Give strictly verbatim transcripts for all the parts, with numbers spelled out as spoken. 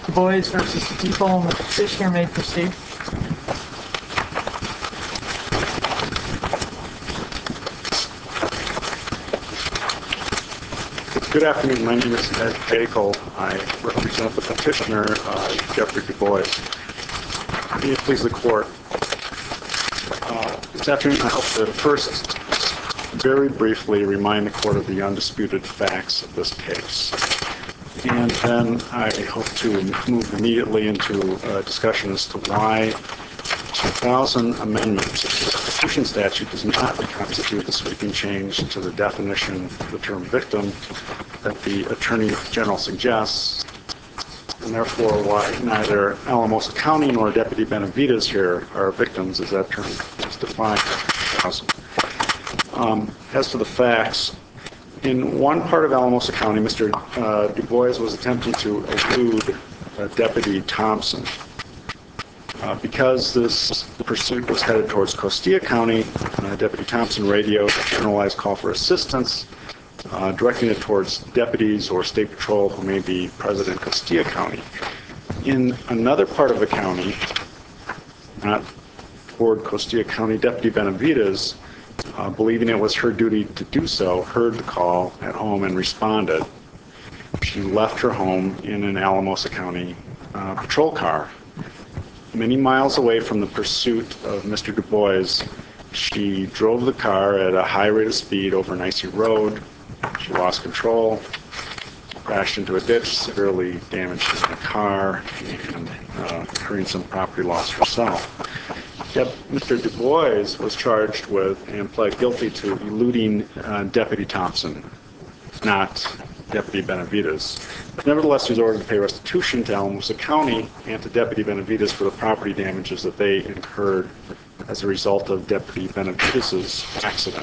Du Bois versus the people. Mister Petitioner may proceed. Good afternoon. My name is Ed Bakel. I represent the petitioner, uh, Jeffrey Du Bois. May it please the court. Uh, this afternoon, I hope to first very briefly remind the court of the undisputed facts of this case. And then I hope to move immediately into a discussion as to why two thousand amendments of the Constitution statute does not constitute the sweeping change to the definition of the term victim that the Attorney General suggests, and therefore why neither Alamosa County nor Deputy Benavides here are victims as that term is defined in two thousand. Um, as to the facts, in one part of Alamosa County, Mister Uh, Du Bois was attempting to elude uh, Deputy Thompson. Uh, because this pursuit was headed towards Costilla County, uh, Deputy Thompson radioed a generalized call for assistance, uh, directing it towards deputies or state patrol who may be present in Costilla County. In another part of the county, not toward Costilla County, Deputy Benavides, uh, believing it was her duty to do so, heard the call at home and responded. She left her home in an Alamosa County uh, patrol car. Many miles away from the pursuit of Mister Du Bois, she drove the car at a high rate of speed over an icy road. She lost control, crashed into a ditch, severely damaged the car, and uh, incurring some property loss herself. Yet Mister Du Bois was charged with and pled guilty to eluding uh, Deputy Thompson, not Deputy Benavides. Nevertheless, he was ordered to pay restitution to Alamosa County and to Deputy Benavides for the property damages that they incurred as a result of Deputy Benavides' accident.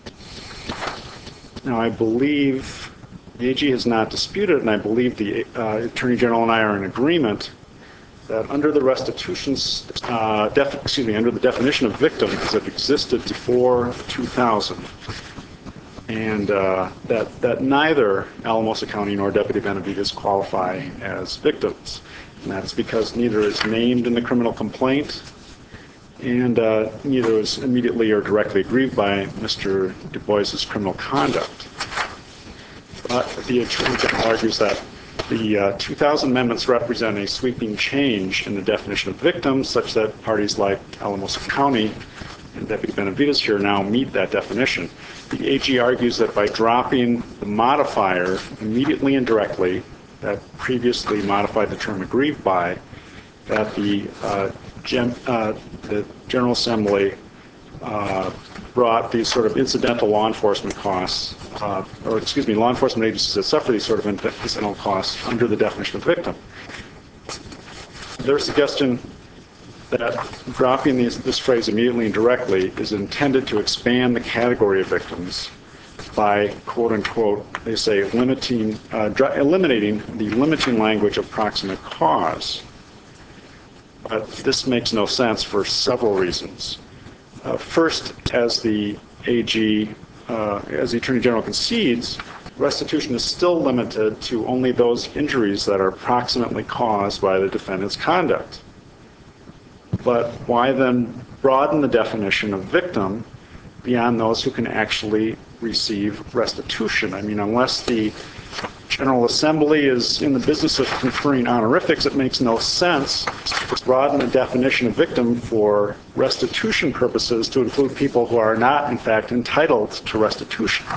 Now, I believe the A G has not disputed, and I believe the uh, Attorney General and I are in agreement that under the restitution, uh, def excuse me, under the definition of victim as it existed before two thousand, and uh, that, that neither Alamosa County nor Deputy Benavides qualify as victims. And that's because neither is named in the criminal complaint, and uh, neither is immediately or directly aggrieved by Mister Du Bois' criminal conduct. But the Attorney General argues that the uh, two thousand amendments represent a sweeping change in the definition of victims, such that parties like Alamosa County and Deputy Benavides here now meet that definition. The A G argues that by dropping the modifier immediately and directly that previously modified the term aggrieved by, that the, uh, gen, uh, the General Assembly uh, brought these sort of incidental law enforcement costs, uh, or excuse me, law enforcement agencies that suffer these sort of incidental costs under the definition of victim. Their suggestion that dropping these, this phrase immediately and directly is intended to expand the category of victims by, quote unquote, they say, limiting, uh, eliminating the limiting language of proximate cause. But this makes no sense for several reasons. Uh, first, as the A G, uh, as the Attorney General concedes, restitution is still limited to only those injuries that are proximately caused by the defendant's conduct. But why then broaden the definition of victim beyond those who can actually receive restitution? I mean, unless the General Assembly is in the business of conferring honorifics, it makes no sense to broaden the definition of victim for restitution purposes to include people who are not, in fact, entitled to restitution.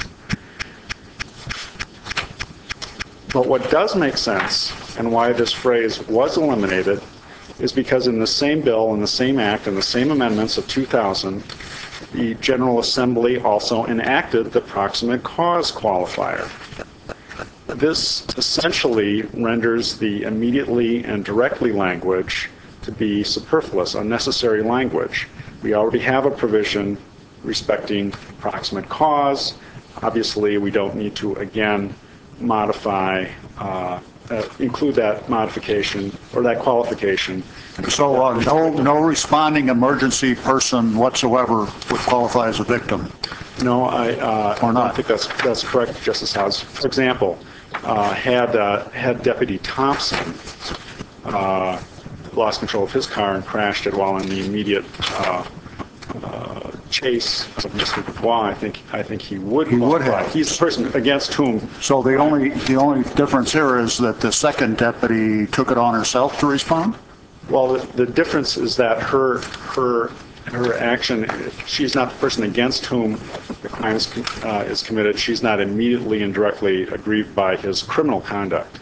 But what does make sense, and why this phrase was eliminated, is because in the same bill, in the same act, in the same amendments of two thousand, the General Assembly also enacted the proximate cause qualifier. This essentially renders the immediately and directly language to be superfluous, unnecessary language. We already have a provision respecting proximate cause. Obviously, we don't need to, again, modify uh, Uh, include that modification or that qualification. So uh, no, no responding emergency person whatsoever would qualify as a victim? No, I, uh, or not? I think that's that's correct, Justice House. For example, uh, had uh, had Deputy Thompson uh, lost control of his car and crashed it while in the immediate uh, uh, chase of Mister Dubois, I think I think he would. He would qualify. have. He's the person against whom. So the only, the only difference here is that the second deputy took it on herself to respond? Well, the, the difference is that her her her action, if she's not the person against whom the crime is, uh, is committed, she's not immediately and directly aggrieved by his criminal conduct.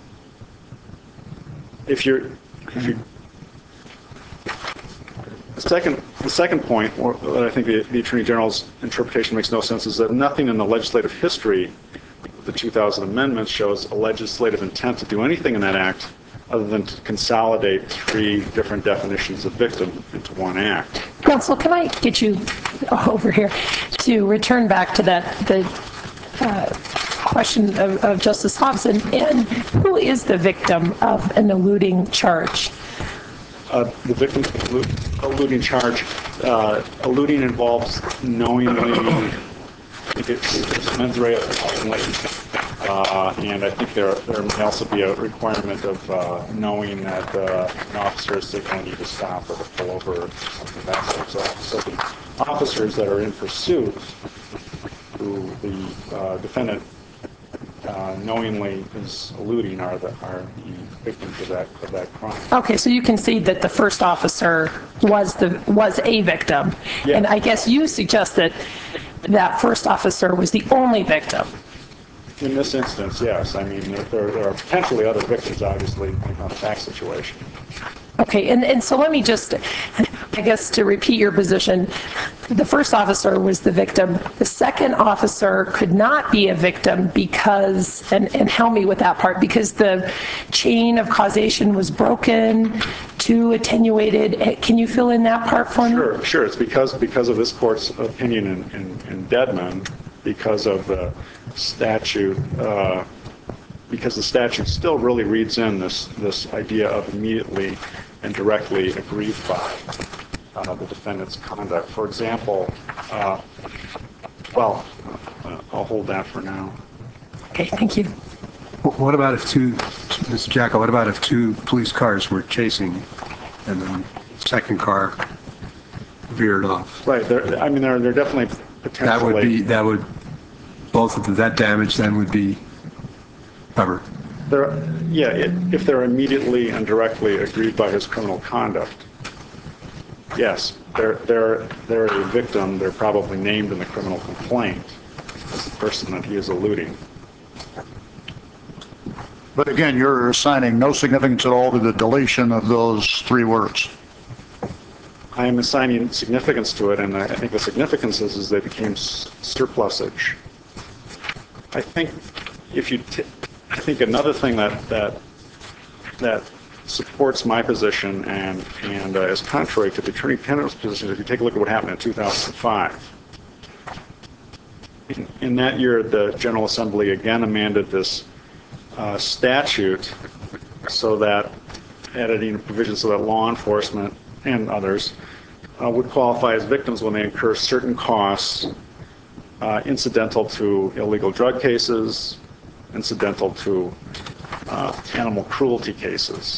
If you're, if you, the second, the second point, or that I think the, the Attorney General's interpretation makes no sense, is that nothing in the legislative history of the two thousand amendments shows a legislative intent to do anything in that act other than to consolidate three different definitions of victim into one act. Counsel, can I get you over here to return back to that the uh, question of, of Justice Hobson, and who is the victim of an eluding charge? Uh, the victim eluding charge, uh, eluding involves knowingly, I think it's mens rea, uh, and I think there there may also be a requirement of uh, knowing that uh, an officer is signaling you to stop or to pull over or something of that sort. So, so the officers that are in pursuit, who the uh, defendant uh, knowingly is eluding, are the are the victims of that of that crime. Okay, so you concede that the first officer was the was a victim, Yes. and I guess you suggest that that first officer was the only victim. In this instance, yes. I mean, there, there are potentially other victims, obviously, depending on the fact situation. Okay, and, and so let me just, I guess to repeat your position, the first officer was the victim. The second officer could not be a victim because, and, and help me with that part, because the chain of causation was broken, too attenuated. Can you fill in that part for me? Sure, sure. It's because because of this court's opinion in, in, in Dedman, because of the statute, uh, because the statute still really reads in this this idea of immediately and directly aggrieved by uh, the defendant's conduct. For example, uh, well, uh, I'll hold that for now. Okay, thank you. What about if two, Mister Jacko, what about if two police cars were chasing and then the second car veered off? Right. There, I mean, there, there are definitely potentially... That would be, that would, both of the, that damage then would be covered. There, yeah, it, if they're immediately and directly aggrieved by his criminal conduct, yes, they're, they're, they're a victim. They're probably named in the criminal complaint as the person that he is eluding. But again, you're assigning no significance at all to the deletion of those three words. I am assigning significance to it, and I think the significance is, is they became surplusage. I think if you, t I think another thing that that that supports my position and and uh, is contrary to the Attorney General's position, if you take a look at what happened in two thousand five. In, in that year, the General Assembly again amended this uh, statute so that, editing provisions so that law enforcement and others uh, would qualify as victims when they incur certain costs uh, incidental to illegal drug cases, incidental to uh, animal cruelty cases.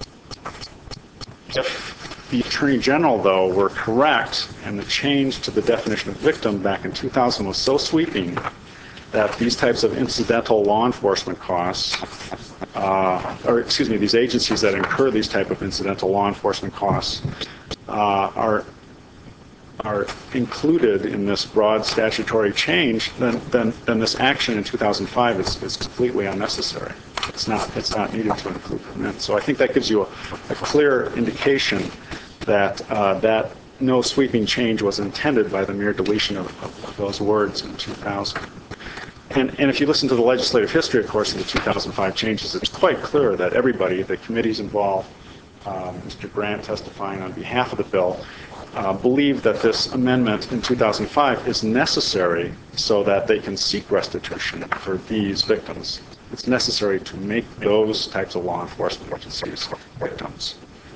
If the Attorney General, though, were correct and the change to the definition of victim back in two thousand was so sweeping that these types of incidental law enforcement costs, uh, or excuse me, these agencies that incur these type of incidental law enforcement costs uh, are are included in this broad statutory change, then then then this action in two thousand five is, is completely unnecessary. It's not it's not needed to include them in. So I think that gives you a, a clear indication that uh, that no sweeping change was intended by the mere deletion of, of, of those words in two thousand. And, and if you listen to the legislative history, of course, of the two thousand five changes, it's quite clear that everybody, the committees involved, um, Mister Grant testifying on behalf of the bill, uh, believe that this amendment in two thousand five is necessary so that they can seek restitution for these victims. It's necessary to make those types of law enforcement agencies victims.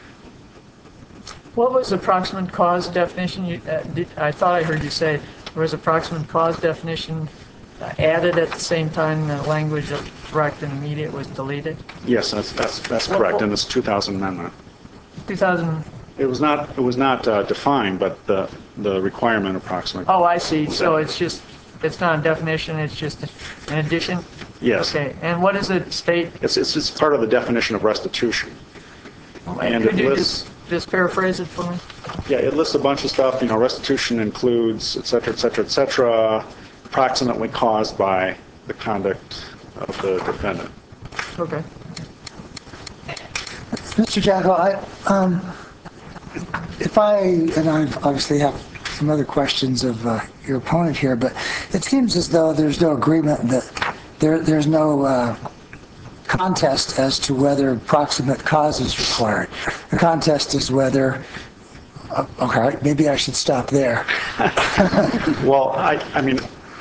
What was the proximate cause definition? You, uh, did, I thought I heard you say there was a proximate cause definition added at the same time the language of direct and immediate was deleted? Yes, that's, that's, that's correct, in this two thousand amendment. two thousand, It was not, it was not uh, defined, but the, the requirement approximate. oh, I see. So it's just, it's not a definition, it's just an addition? Yes. Okay, and what does it state? It's, it's, it's part of the definition of restitution. And Could it you lists, just, just paraphrase it for me? yeah, it lists a bunch of stuff, you know, restitution includes, et cetera, et cetera, et cetera, approximately caused by the conduct of the defendant. Okay. Mister Jacko, I, um, if I, and I obviously have some other questions of uh, your opponent here, but it seems as though there's no agreement that there, there's no uh, contest as to whether proximate cause is required. The contest is whether, uh, okay, maybe I should stop there. Well, I, I mean,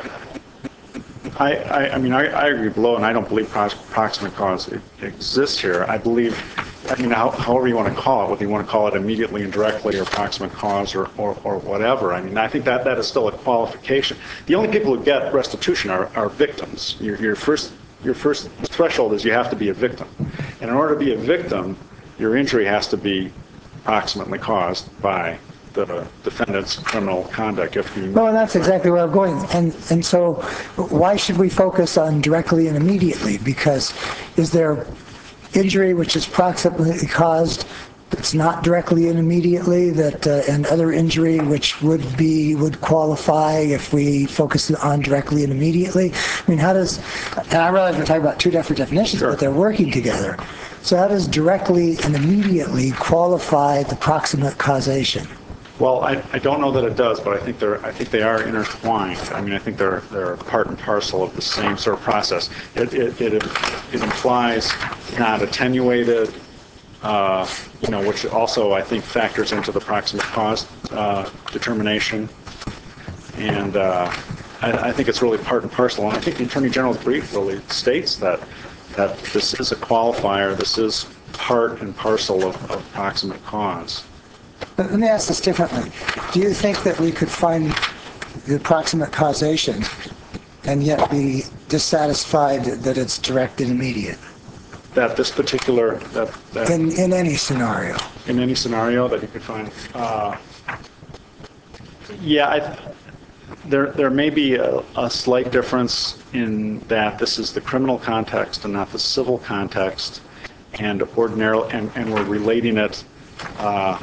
I, I, I mean, I, I agree below, and I don't believe pros- proximate cause e- exists here. I believe, I mean, how, however you want to call it, whether you want to call it immediately and directly or proximate cause or, or, or whatever. I mean, I think that that is still a qualification. The only people who get restitution are, are victims. Your, your first, your first threshold is you have to be a victim. And in order to be a victim, your injury has to be proximately caused by the defendant's criminal conduct. If you Well, and that's exactly where I'm going. And and so why should we focus on directly and immediately? Because is there injury which is proximately caused that's not directly and immediately, that uh, and other injury which would be would qualify if we focus on directly and immediately? I mean, how does, and I realize we're talking about two different definitions, Sure. but they're working together. So how does directly and immediately qualify the proximate causation? Well, I, I don't know that it does, but I think they're I think they are intertwined. I mean, I think they're they're part and parcel of the same sort of process. It it it, it implies not attenuated, uh, you know, which also I think factors into the proximate cause uh, determination, and uh, I, I think it's really part and parcel. And I think the Attorney General's brief really states that that this is a qualifier. This is part and parcel of, of proximate cause. But let me ask this differently. Do you think that we could find the approximate causation and yet be dissatisfied that it's direct and immediate? That this particular, that, that In, in any scenario? in any scenario that you could find, uh, yeah, I, there there may be a, a slight difference in that this is the criminal context and not the civil context, and ordinarily, and, and we're relating it uh,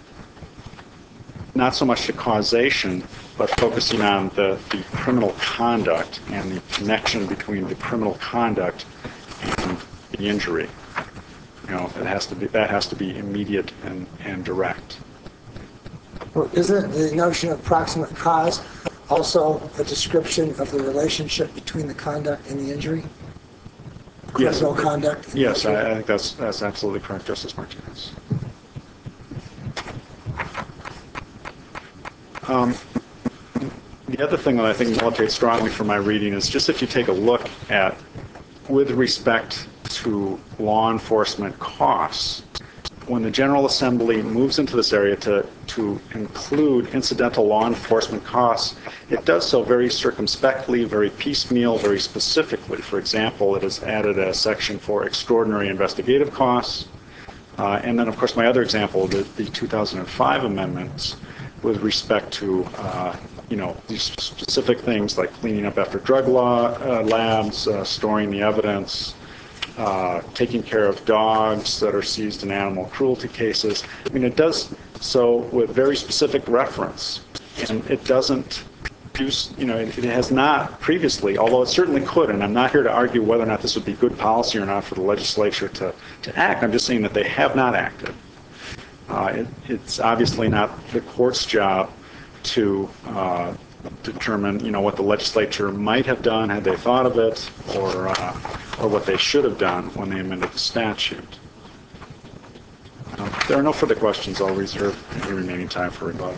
not so much to causation, but focusing on the, the criminal conduct and the connection between the criminal conduct and the injury. You know, it has to be, that has to be immediate and, and direct. Well, isn't the notion of proximate cause also a description of the relationship between the conduct and the injury? Yes. Criminal conduct? and Yes, injury? I, I think that's, that's absolutely correct, Justice Martinez. Um, the other thing that I think militates strongly from my reading is just if you take a look at, with respect to law enforcement costs, when the General Assembly moves into this area to, to include incidental law enforcement costs, it does so very circumspectly, very piecemeal, very specifically. For example, it has added a section for extraordinary investigative costs. Uh, and then, of course, my other example, the, the two thousand five amendments with respect to, uh, you know, these specific things like cleaning up after drug law, uh, labs, uh, storing the evidence, uh, taking care of dogs that are seized in animal cruelty cases. I mean, it does so with very specific reference, and it doesn't do, you know, it, it has not previously, although it certainly could, and I'm not here to argue whether or not this would be good policy or not for the legislature to, to act. I'm just saying that they have not acted. Uh, it, it's obviously not the court's job to uh, determine, you know, what the legislature might have done had they thought of it, or uh, or what they should have done when they amended the statute. Um, if there are no further questions, I'll reserve the remaining time for rebuttal.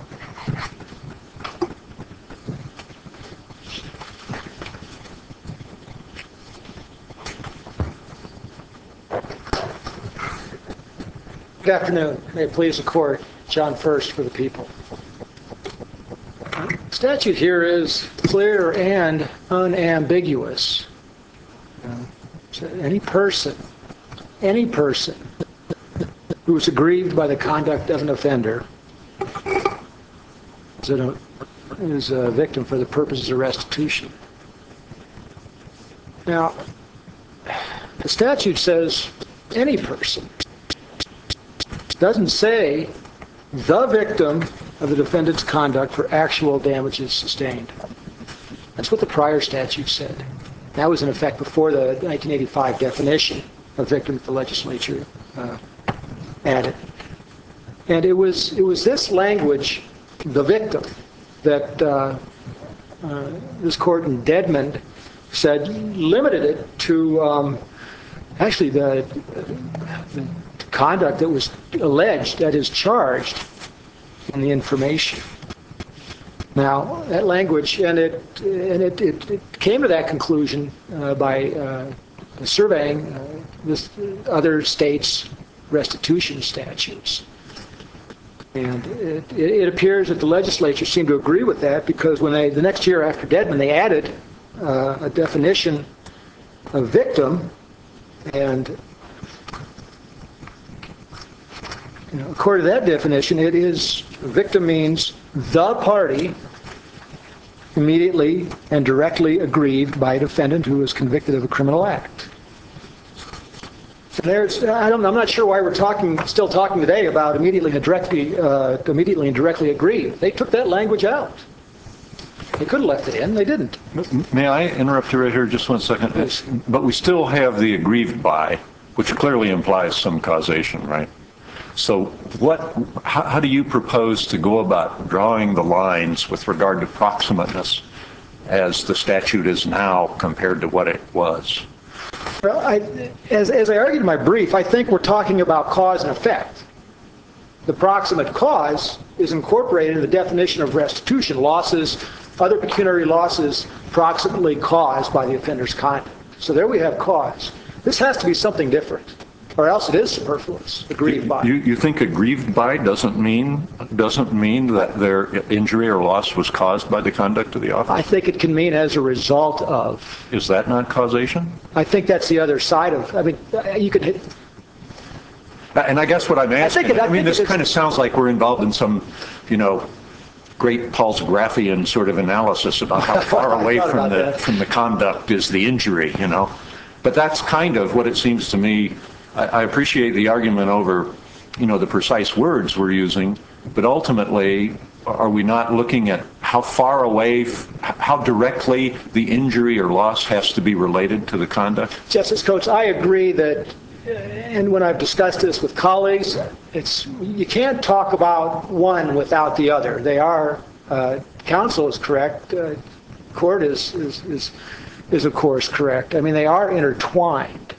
Good afternoon. May it please the court, John First for the people. statute here is clear and unambiguous. Uh, so any person, any person who is aggrieved by the conduct of an offender is a, is a victim for the purposes of restitution. Now, the statute says any person. It doesn't say the victim of the defendant's conduct for actual damages sustained. That's what the prior statute said. That was in effect before the nineteen eighty-five definition of victim that the legislature uh, added. And it was it was this language, the victim, that uh, uh, this court in Dedmond said limited it to um, actually the, the conduct that was alleged, that is charged in the information. Now, that language, and it and it, it, it came to that conclusion uh, by uh, surveying uh, this other states' restitution statutes. And it, it appears that the legislature seemed to agree with that, because when they, the next year after Dedmond, they added uh, a definition of victim, and you know, according to that definition, it is, victim means the party immediately and directly aggrieved by a defendant who is convicted of a criminal act. There's, I don't, I'm not sure why we're talking, still talking today about immediately and directly, uh, immediately and directly aggrieved. They took that language out. They could have left it in. They didn't. May I interrupt you right here just one second? Yes. But we still have the aggrieved by, which clearly implies some causation, right? So what, how, how do you propose to go about drawing the lines with regard to proximateness as the statute is now compared to what it was? Well, I, as, as I argued in my brief, I think we're talking about cause and effect. The proximate cause is incorporated in the definition of restitution, losses, other pecuniary losses proximately caused by the offender's conduct. So there we have cause. This has to be something different, or else it is superfluous, aggrieved by. You, you think aggrieved by doesn't mean, doesn't mean that their injury or loss was caused by the conduct of the officer? I think it can mean as a result of. Is that not causation? I think that's the other side of, I mean, you could hit. And I guess what I'm asking, I, think it, I, I mean, think this kind of sounds like we're involved in some, you know, great Paul's-Graphian sort of analysis about how far away from the that. from the conduct is the injury, you know. But that's kind of what it seems to me. I, I appreciate the argument over, you know, the precise words we're using, but ultimately, are we not looking at how far away, how directly the injury or loss has to be related to the conduct? Justice Coates, I agree that, and when I've discussed this with colleagues, it's, you can't talk about one without the other. They are, uh, counsel is correct, uh, court is, is, is, is of course correct. I mean, they are intertwined.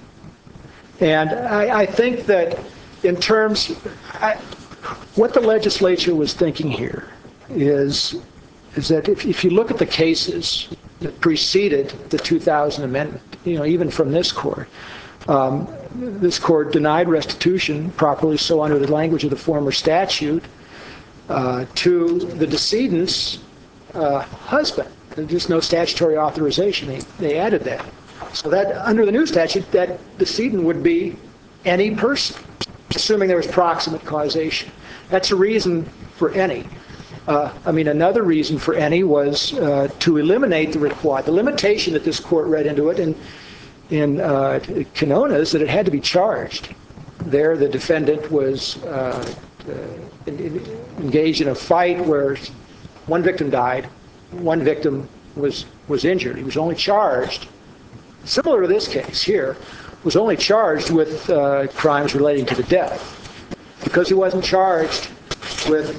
And I, I think that in terms, I, what the legislature was thinking here is, is that if, if you look at the cases that preceded the two thousand amendment, you know, even from this court, um, this court denied restitution, properly so under the language of the former statute, uh, to the decedent's uh, husband. There's just no statutory authorization. They, they added that. So that under the new statute, that decedent would be any person, assuming there was proximate causation. That's a reason for any. Uh, I mean, another reason for any was uh, to eliminate the require the limitation that this court read into it in in uh, Canonas, that it had to be charged. There, the defendant was uh, uh, in, in, engaged in a fight where one victim died, one victim was was injured. He was only charged, similar to this case here, was only charged with uh, crimes relating to the death. Because he wasn't charged with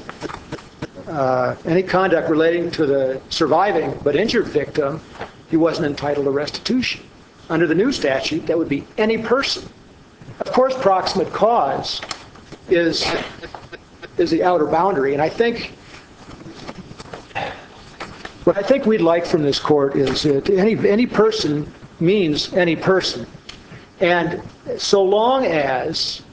uh, any conduct relating to the surviving but injured victim, he wasn't entitled to restitution. Under the new statute, that would be any person. Of course, proximate cause is, is the outer boundary, and I think what I think we'd like from this court is that any, any person means any person. And so long as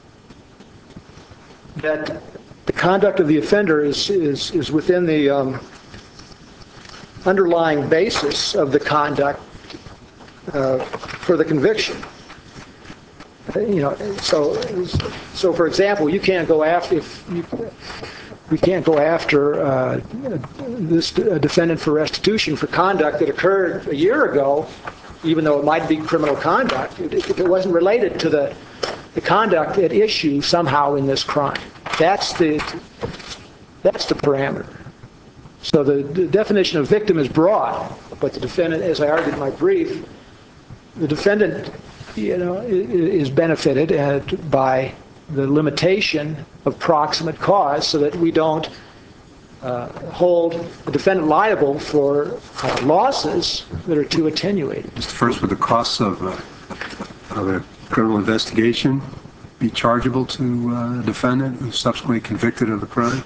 that the conduct of the offender is, is, is within the, um, underlying basis of the conduct uh, for the conviction. You know, so, so for example, you can't go after, if you, we can't go after uh, this defendant for restitution for conduct that occurred a year ago, even though it might be criminal conduct, if it wasn't related to the, the conduct at issue somehow in this crime. That's the, that's the parameter. So the, the definition of victim is broad, but the defendant, as I argued in my brief, the defendant, you know, is benefited by the limitation of proximate cause, so that we don't uh, hold the defendant liable for uh, losses that are too attenuated. Mister First, would the costs of, uh, of a criminal investigation be chargeable to uh, a defendant who's subsequently convicted of the crime?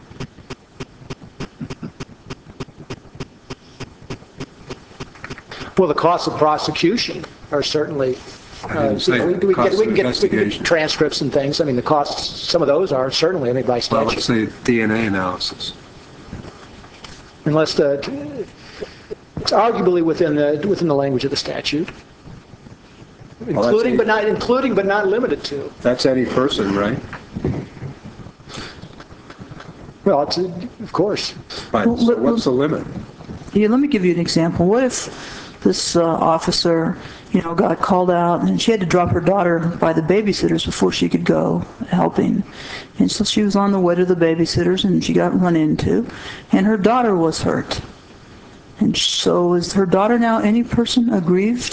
Well, the costs of prosecution are certainly. Uh, you know, we, we, get, we, can get, we can get transcripts and things. I mean, the costs, some of those are certainly, I mean, by statute. Well, let's say D N A analysis. Unless the, it's arguably within the within the language of the statute, including well, but not including but not limited to. That's any person, right? Well, it's a, of course. Right. Well, so what's the limit? Yeah, let me give you an example. What if this uh, officer, you know, got called out and she had to drop her daughter by the babysitters before she could go helping. And so she was on the way to the babysitters and she got run into and her daughter was hurt. And so is her daughter now any person aggrieved?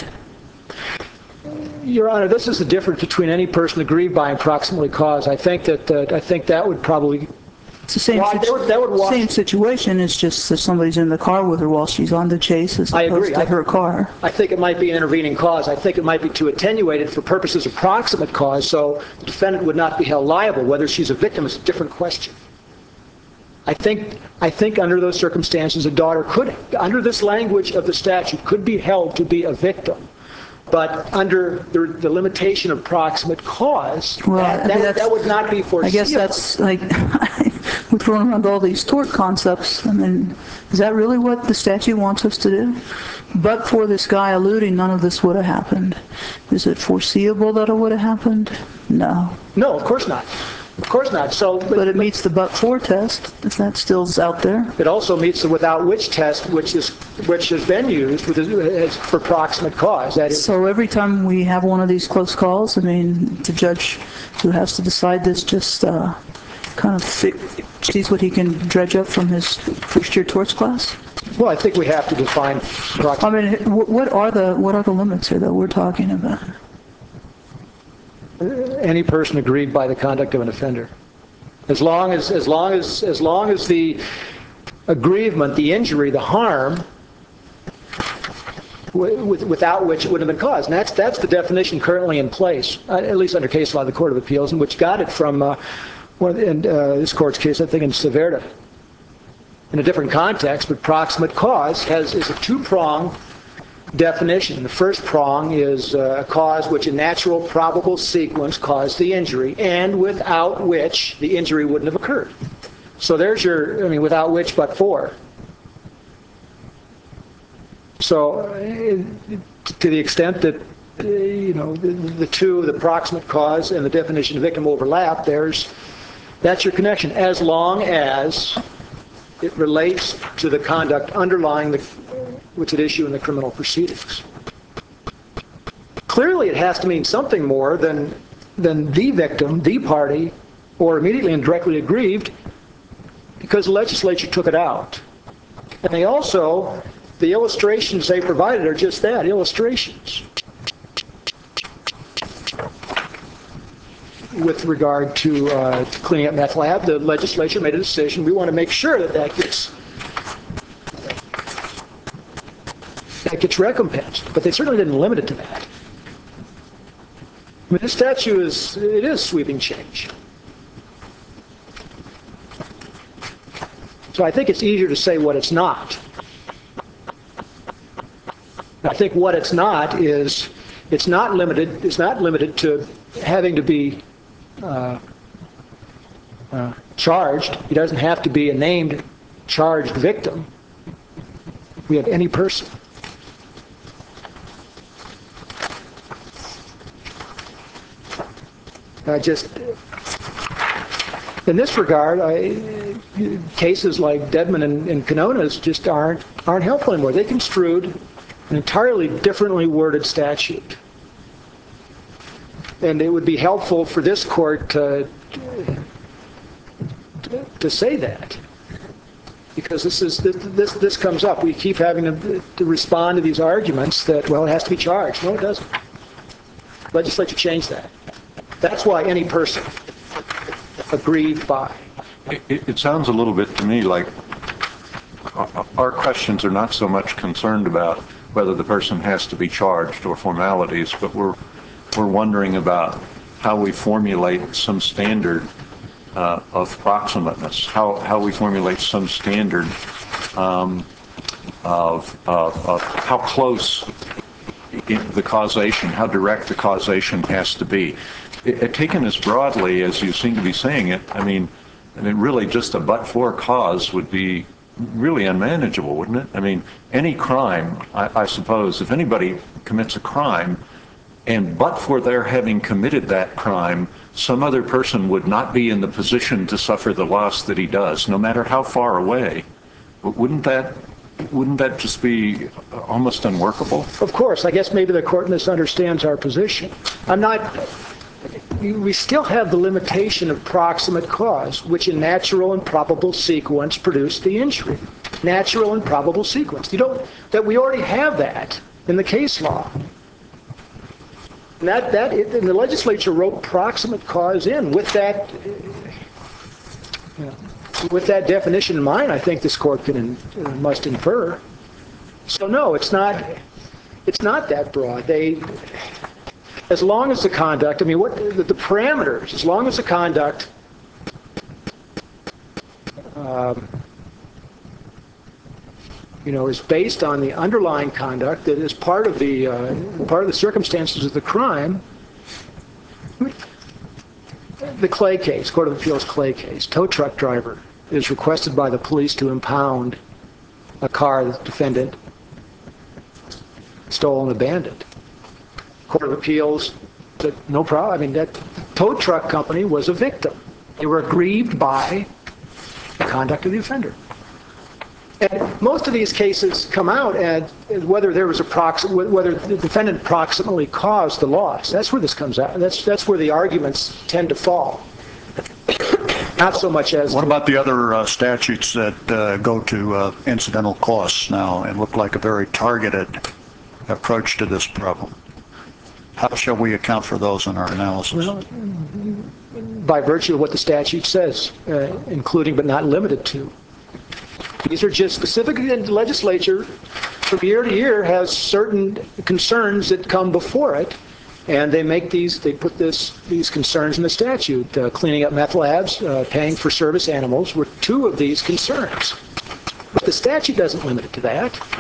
Your Honor, this is the difference between any person aggrieved by and proximately caused. I think that uh, I think that would probably. It's the same, well, situ- that would, that would wash- same situation. It's just that somebody's in the car with her while she's on the chase as I opposed agree. to I, her car. I think it might be an intervening cause. I think it might be too attenuated for purposes of proximate cause, so the defendant would not be held liable. Whether she's a victim is a different question. I think, I think under those circumstances, a daughter could, under this language of the statute, could be held to be a victim. But under the, the limitation of proximate cause, Well, that, I mean, that, that would not be foreseeable. I guess that's like, we're throwing around all these tort concepts. I mean, is that really what the statute wants us to do? But for this guy alluding, none of this would have happened. Is it foreseeable that it would have happened? No. No, of course not. Of course not. So, but, But it meets the but-for test, if that still's out there. It also meets the without which test, which is which has been used with, as for proximate cause. That is, So every time we have one of these close calls, I mean, the judge who has to decide this just uh, kind of fi- sees what he can dredge up from his first-year torts class? well, I think we have to define proximate. I mean, wh- what are the what are the limits here that we're talking about? Any person aggrieved by the conduct of an offender, as long as as long as as long as the aggrievement, the injury, the harm, w- with, without which it wouldn't have been caused. And that's that's the definition currently in place, uh, at least under case law of the Court of Appeals, and which got it from uh, one in uh, this court's case, I think in Severda, in a different context. But proximate cause has is a two-pronged definition. The first prong is a cause which in natural probable sequence caused the injury, and without which the injury wouldn't have occurred. So there's your, I mean, without which but for. So uh, to the extent that, uh, you know, the, the two, the proximate cause and the definition of victim overlap, there's, that's your connection, as long as it relates to the conduct underlying the which at issue in the criminal proceedings. Clearly, it has to mean something more than than the victim, the party, or immediately and directly aggrieved, because the legislature took it out. And they also, the illustrations they provided are just that, illustrations. With regard to, uh, to cleaning up meth lab, the legislature made a decision. We want to make sure that that gets that gets recompensed, but they certainly didn't limit it to that. I mean, this statute is, it is sweeping change. So I think it's easier to say what it's not. I think what it's not is, it's not limited, it's not limited to having to be uh, uh, charged. He doesn't have to be a named charged victim. We have any person. I just, in this regard, I, cases like Dedman and, and Canona's just aren't aren't helpful anymore. They construed an entirely differently worded statute, and it would be helpful for this court to to, to say that, because this is this this comes up. We keep having to, to respond to these arguments that, well, it has to be charged. No, it doesn't. Legislature changed that. That's why any person agreed by. It, it, it sounds a little bit to me like our questions are not so much concerned about whether the person has to be charged or formalities, but we're we're wondering about how we formulate some standard uh, of proximateness, how how we formulate some standard um, of, of of how close in the causation, how direct the causation has to be. It, it, taken as broadly as you seem to be saying it, I mean, I mean, really just a but-for cause would be really unmanageable, wouldn't it? I mean, any crime, I, I suppose, if anybody commits a crime, and but for their having committed that crime, some other person would not be in the position to suffer the loss that he does, no matter how far away. But wouldn't that Wouldn't that just be almost unworkable? Of course. I guess maybe the court misunderstands our position. I'm not... We still have the limitation of proximate cause, which in natural and probable sequence produced the injury. Natural and probable sequence. You don't... That we already have that in the case law. And that, that it, and the legislature wrote proximate cause in with that... You know, with that definition in mind, I think this court can uh, must infer. So no, it's not. It's not that broad. They, as long as the conduct. I mean, what the, the parameters? As long as the conduct. Um, you know, is based on the underlying conduct that is part of the uh, part of the circumstances of the crime. The Clay case, Court of Appeals Clay case, tow truck driver is requested by the police to impound a car the defendant stole and abandoned. Court of Appeals said, no problem. I mean, that tow truck company was a victim. They were aggrieved by the conduct of the offender. And most of these cases come out at whether there was a prox- whether the defendant proximately caused the loss. That's where this comes out. That's that's where the arguments tend to fall. Not so much as. What about the other uh, statutes that uh, go to uh, incidental costs now and look like a very targeted approach to this problem? How shall we account for those in our analysis? Well, by virtue of what the statute says, uh, including but not limited to. These are just specific, and the legislature from year to year has certain concerns that come before it, and they make these, they put this, these concerns in the statute. Uh, cleaning up meth labs, uh, paying for service animals were two of these concerns. But the statute doesn't limit it to that.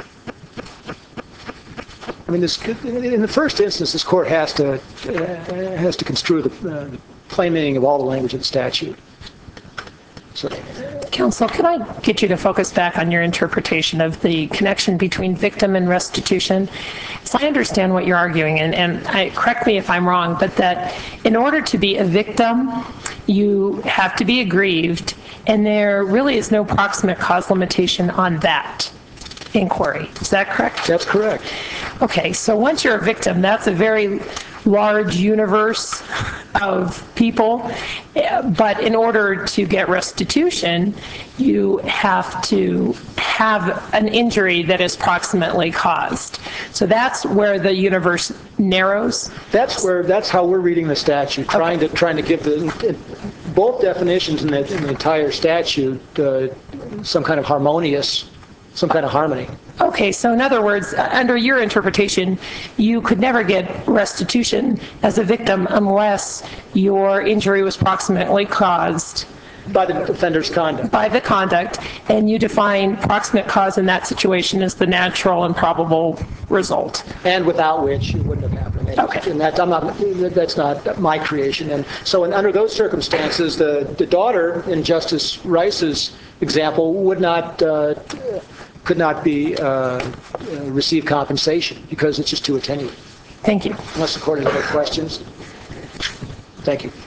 I mean, this, in the first instance, this court has to uh, has to construe the, uh, the plain meaning of all the language of the statute. So. Counsel, could I get you to focus back on your interpretation of the connection between victim and restitution? So I understand what you're arguing, and, and I, correct me if I'm wrong, but that in order to be a victim, you have to be aggrieved, and there really is no proximate cause limitation on that inquiry. Is that correct? That's correct. Okay, so once you're a victim, that's a very large universe of people, but in order to get restitution, you have to have an injury that is proximately caused. So that's where the universe narrows. That's where, that's how we're reading the statute, trying Okay. to trying to give the both definitions in the, in the entire statute uh, some kind of harmonious, some kind of harmony. Okay, so in other words, under your interpretation, you could never get restitution as a victim unless your injury was proximately caused By the offender's conduct. by the conduct, and you define proximate cause in that situation as the natural and probable result. And without which it wouldn't have happened. Okay. And that, I'm not, that's not my creation. And so in, under those circumstances, the, the daughter in Justice Rice's example would not uh, could not be, uh, uh, receive compensation because it's just too attenuated. Thank you. Unless the court has other questions. Thank you.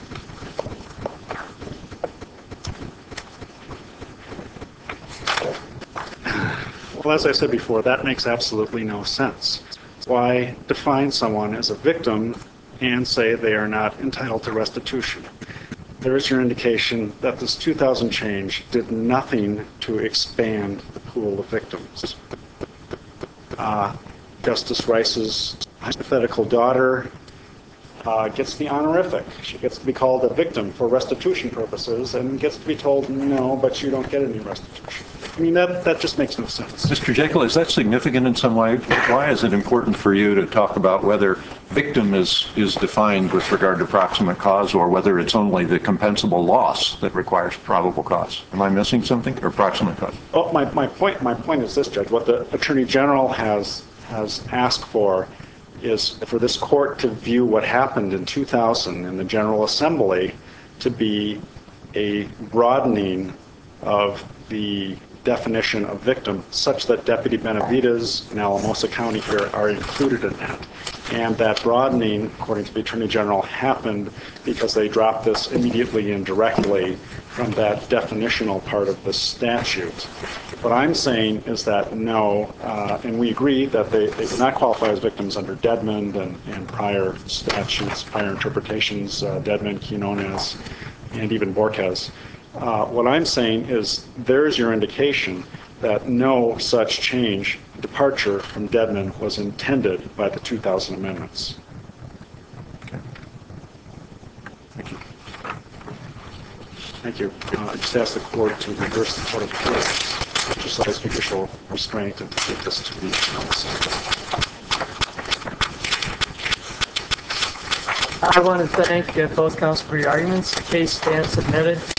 Well, as I said before, that makes absolutely no sense. Why define someone as a victim and say they are not entitled to restitution? There is your indication that this two thousand change did nothing to expand the pool of victims. Uh, Justice Rice's hypothetical daughter uh, gets the honorific. She gets to be called a victim for restitution purposes and gets to be told, no, but you don't get any restitution. I mean, that, that just makes no sense. Mister Jekyll, is that significant in some way? Why is it important for you to talk about whether victim is, is defined with regard to proximate cause or whether it's only the compensable loss that requires probable cause? Am I missing something, or proximate cause? Oh, my, my point, my point is this, Judge. What the Attorney General has, has asked for is for this court to view what happened in two thousand in the General Assembly to be a broadening of the definition of victim such that Deputy Benavides and Alamosa County here are included in that. And that broadening, according to the Attorney General, happened because they dropped this immediately and directly from that definitional part of the statute. What I'm saying is that no, uh, and we agree that they, they do not qualify as victims under Dedmond and, and prior statutes, prior interpretations, uh, Dedmond, Quinones, and even Borges. Uh, what I'm saying is there's your indication that no such change, departure from Dedmond was intended by the two thousand amendments. Okay. Thank you. Thank you. Uh, I just ask the court to reverse the Court of Appeals, exercise judicial restraint, and to take this to the Assembly. I want to thank uh, both counsel for your arguments. The case stands submitted.